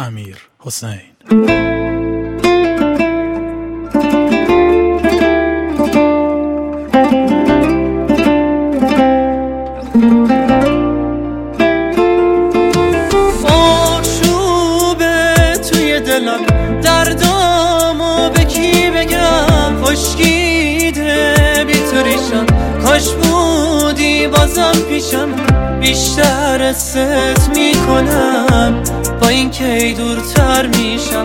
امیرحسین. آشوبه توی دلم، دردامو به کی بگم؟ خشکیده بی تو ریشم، کاش بودی بازم پیشم. بیشتر ست میکنم با این که دورتر میشم.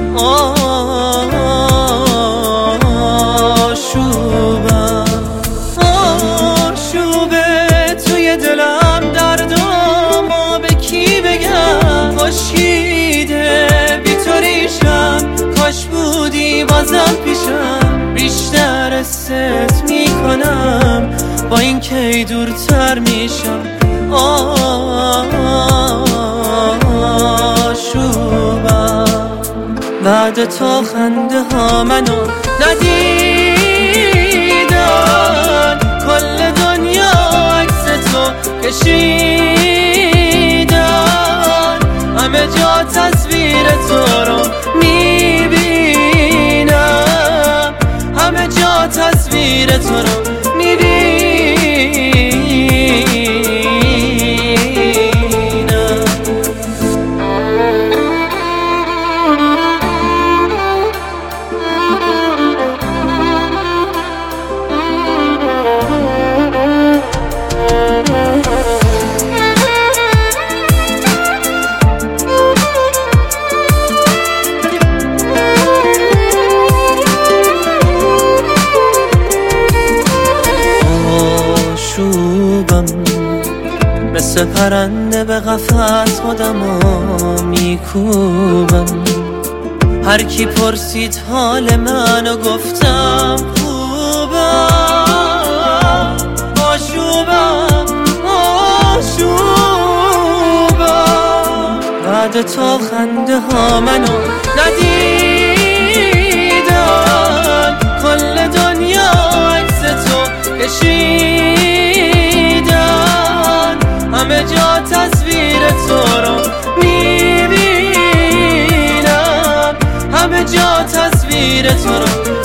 آشوبه توی دلم، دردامو به کی بگم؟ خشکیده بی تو ریشم، کاش بودی بازم پیشم. بیشتر ست میکنم با این که دورتر میشم. آشوبم بعد تا خنده ها منو ندیدن، کل دنیا عکس تو کشیدن، همه جا تصویر تو رو میبینم، همه جا تصویر تو رو میبینم. مثل پرنده به قفس خودمو میکوبم، هر کی پرسید حال منو گفتم خوبم. آشوبم بعد تا خنده ها منو ندیدن، کل دنیا عکس تو کشیدن، همه جا تصویر تو رو میبینم، همه جا تصویر تو رو